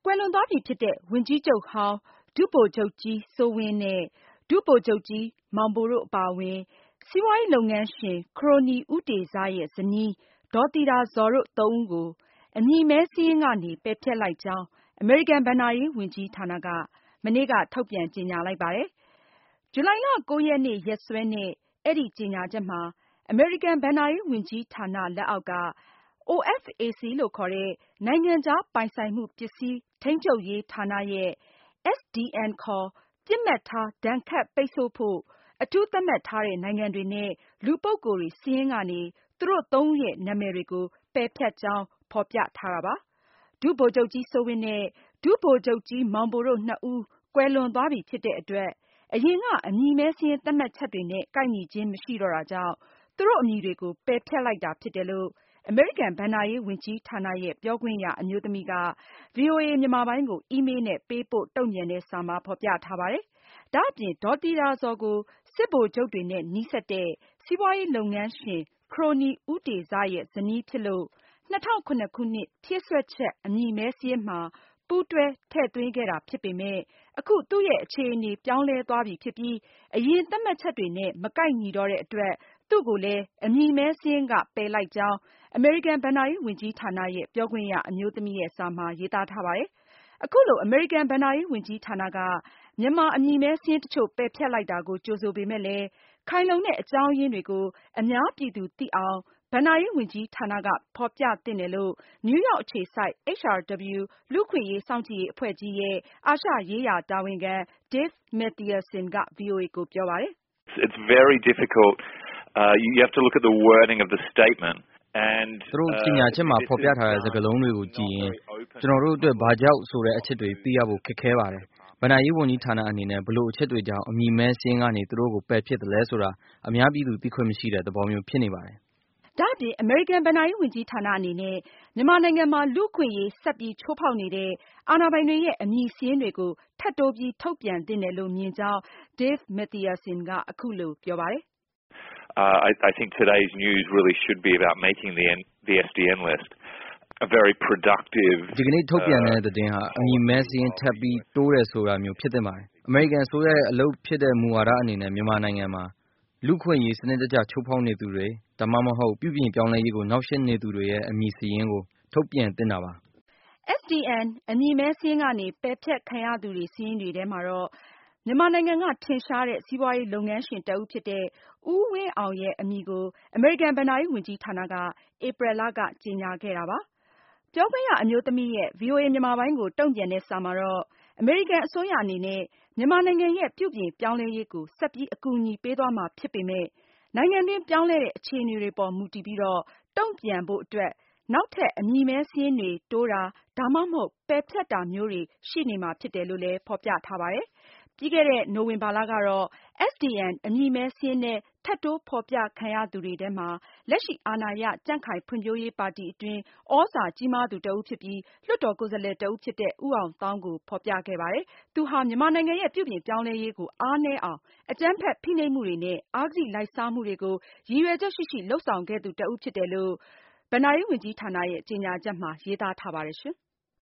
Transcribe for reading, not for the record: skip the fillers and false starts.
ကွယ်လွန်သွားပြီဖြစ်တဲ့ဝန်ကြီးချုပ်ဟောင်းဒုဗိုလ်ချုပ်ကြီးစိုးဝင်းနဲ့ဒုဗိုလ်ချုပ်ကြီးမောင်ဘိုတို့အပါအဝင်စီးပွားရေးလုပ်ငန်းရှင်ခရိုနီဦးတေဇရဲ့ဇနီးဒေါ်သီတာဇော်တို့သုံးဦးကိုအမည်မဲစာရင်းကနေပယ်ဖျက်လိုက်ကြောင်းအမေရိကန်ဘဏ္ဍာရေးဝန်ကြီးဌာနကမနေ့ကထုတ်ပြန်ကြေညာလိုက်ပါတယ်။ ဇူလိုင်လ 9 ရက်နေ့ရက်စွဲနဲ့အဲဒီကြေညာချက်မှာအမေရိကန်ဘဏ္ဍာရေးဝန်ကြီးဌာနလက်အောက်က OFAC လို့ခေါ်တဲ့နိုင်ငံခြားပိုင်ဆိုင်မှုပစ္စည်းထိန်းချုပ်ရေးဌာနရဲ့ SDN ခေါ်ပစ်မှတ်ထားဒဏ်ခတ်ပိတ်ဆို့ဖို့အထူးသတ်မှတ်ထားတဲ့နိုင်ငံတွေနဲ့လူပုဂ္ဂိုလ်တွေစာရင်းကနေသူတို့သုံးဦးရဲ့နာမည်တွေကိုပယ်ဖျက်ကြောင်းဖော်ပြထားတာပါ။ ဒုဗိုလ်ချုပ်ကြီးစိုးဝင်းနဲ့ဒုဗိုလ်ချုပ်ကြီးမောင်ဘိုတို့နှစ်ဦးကွယ်လွန်သွားပြီဖြစ်တဲ့အတွက်အရင်ကအမည်မဲစာရင်းသတ်မှတ်ချက်တွေနဲ့ကိုက်ညီခြင်းမရှိတော့တာကြောင့်သူတို့အမည်တွေကိုပယ်ဖျက်လိုက်တာဖြစ်တယ်လို့အမေရိကန်ဘဏ္ဍာရေးဝန်ကြီးဌာနရဲ့ပြောခွင့်ရအမျိုးသမီးက VOA မြန်မာပိုင်းကိုအီးမေးလ်နဲ့ပေးပို့တုန့်ပြန်တဲ့စာမှာဖော်ပြထားပါတယ်။ ဒါအပြင်ဒေါ်သီတာဇော်ကိုစစ်ဗိုလ်ချုပ်တွေနဲ့နီးစပ်တဲ့စီးပွားရေးလုပ်ငန်းရှင်ခရိုနီဦးတေဇရဲ့ဇနီးဖြစ်လို့2007ခုနှစ်ဖြည့်စွက်ချက်အမည်မဲစာရင်းမှာပူးတွဲထည့်သွင်းခဲ့တာဖြစ်ပေမယ့်အခုသူ့ရဲ့အခြေအနေပြောင်းလဲသွားပြီဖြစ်ပြီးအရင်သတ်မှတ်ချက်တွေနဲ့မကိုက်ညီတော့တဲ့အတွက်သူ့ကိုလည်းအမည်မဲစာရင်းကပယ်လိုက်ကြောင်းအမေရိကန်ဘဏ္ဍာရေးဝန်ကြီးဌာနရဲ့ပြောခွင့်ရအမျိုးသမီးရဲ့စာမှာရေးသားထားပါတယ်။ အခုလိုအမေရိကန်ဘဏ္ဍာရေးဝန်ကြီးဌာနကမြန်မာအမည်မဲစာရင်းတချို့ပယ်ဖျက်လိုက်တာကိုကြိုဆိုပေမယ့်လည်းခိုင်လုံတဲ့အကြောင်းရင်းတွေကိုအများပြည်သူသိအောင်ဘဏ္ဍာရေးဝန်ကြီးဌာနကဖော်ပြသင့်တယ်လို့နယူးရောက်အခြေစိုက် HRW လူ့အခွင့်အရေးစောင့်ကြည့်ရေးအဖွဲ့ကြီးရဲ့အာရှရေးရာတာဝန်ခံ Dave Mathiasen က VOA ကိုပြောပါတယ်။ It's very difficult. You have to look at the wording of the statement. သူတို့ကြေညာချက်မှာဖော်ပြထားတဲ့စကားလုံးတွေကိုကြည့်ရင်ကျနော်တို့အတွက်ဘာကြောင့်ဆိုတဲ့အချက်တွေသိရဖို့ခက်ခဲပါတယ်။ဘဏ္ဍာရေးဝန်ကြီးဌာနအနေနဲ့ဘယ်လိုအချက်တွေကြောင့်အမည်မဲစာရင်းကနေသူတို့ကိုပယ်ဖျက်သလဲဆိုတာအများပြည်သူသိခွင့်မရှိတဲ့သဘောမျိုးဖြစ်နေပါတယ်။ဒါအပြင်အမေရိကန်ဘဏ္ဍာရေးဝန်ကြီးဌာနအနေနဲ့မြန်မာနိုင်ငံမှာလူ့အခွင့်အရေးဆက်ပြီးချိုးဖောက်နေတဲ့အာဏာပိုင်တွေရဲ့အမည်စာရင်းတွေကိုထပ်တိုးပြီးထုတ်ပြန်သင့်တယ်လို့မြင်ကြောင်း Dave Mathiasen ကအခုလိုပြောပါတယ် I think today's news really should be about making the SDN list a very productive ဒီကနေ့ထုတ်ပြန်တဲ့သတင်းဟာအမည်မဲစာရင်းထပ်ပြီးတိုးတယ်ဆိုတာမျိုးဖြစ်သင့်ပါတယ်။အမေရိကန်အစိုးရရဲ့အလုပ်ဖြစ်တဲ့မူဝါဒအနေနဲ့မြန်မာနိုင်ငံမှာလူ့အခွင့်အရေးစနစ်တကျချိုးဖောက်နေသူတွေဒါမှမဟုတ်ပြုပြင်ပြောင်းလဲရေးကိုနှောင့်ယှက်နေသူတွေရဲ့အမည်စာရင်းကိုထုတ်ပြန်သင့်တာပါ။ SDN အမည်မဲစာရင်းကနေပယ်ဖျက်ခံရသူတွေစာရင်းတွေထဲမှာတော့မြန်မာနိုင်ငံကထင်ရှားတဲ့စီးပွားရေးလုပ်ငန်းရှင်တဦးဖြစ်တဲ့ဦးဝင်းအောင်ရဲ့အမည်ကိုအမေရိကန်ဘဏ္ဍာရေးဝန်ကြီးဌာနကဧပြီလကကြေညာခဲ့တာပါ။ပြောခွင့်ရအမျိုးသမီးရဲ့ VOA မြန်မာပိုင်းကိုတုန့်ပြန်တဲ့စာမှာတော့အမေရိကန်အစိုးရအနေနဲ့မြန်မာနိုင်ငံရဲ့ပြုပြင်ပြောင်းလဲရေးကိုဆက်ပြီးအကူအညီပေးသွားမှာဖြစ်ပေမယ့်နိုင်ငံတွင်းပြောင်းလဲတဲ့အခြေအနေတွေပေါ်မူတည်ပြီးတော့တုန့်ပြန်ဖို့အတွက်နောက်ထပ်အမည်မဲစာရင်းတွေတိုးတာဒါမှမဟုတ်ပယ်ဖျက်တာမျိုးတွေရှိနေမှာဖြစ်တယ်လို့လည်းဖော်ပြထားပါတယ်။ ပြီးခဲ့တဲ့နိုဝင်ဘာလကတော့ SDN အမည်မဲစာရင်းနဲ့ထပ်တိုးဖော်ပြခံရသူတွေထဲမှာလက်ရှိအာဏာရကြံ့ခိုင်ဖွံ့ဖြိုးရေးပါတီအတွင်းသြဇာကြီးမားသူတဦးဖြစ်ပြီးလွှတ်တော်ကိုယ်စားလှယ်တဦးဖြစ်တဲ့ဦးအောင်သောင်းကိုဖော်ပြခဲ့ပါတယ်။သူဟာမြန်မာနိုင်ငံရဲ့ပြုပြင်ပြောင်းလဲရေးကိုအားနည်းအောင်အကြမ်းဖက်ဖိနှိပ်မှုတွေနဲ့အဂတိလိုက်စားမှုတွေကိုရည်ရွယ်ချက်ရှိရှိလုပ်ဆောင်ခဲ့သူတဦးဖြစ်တယ်လို့ဘဏ္ဍာရေးဝန်ကြီးဌာနရဲ့ကြေညာချက်မှာရေးသားထားပါတယ်ရှင်။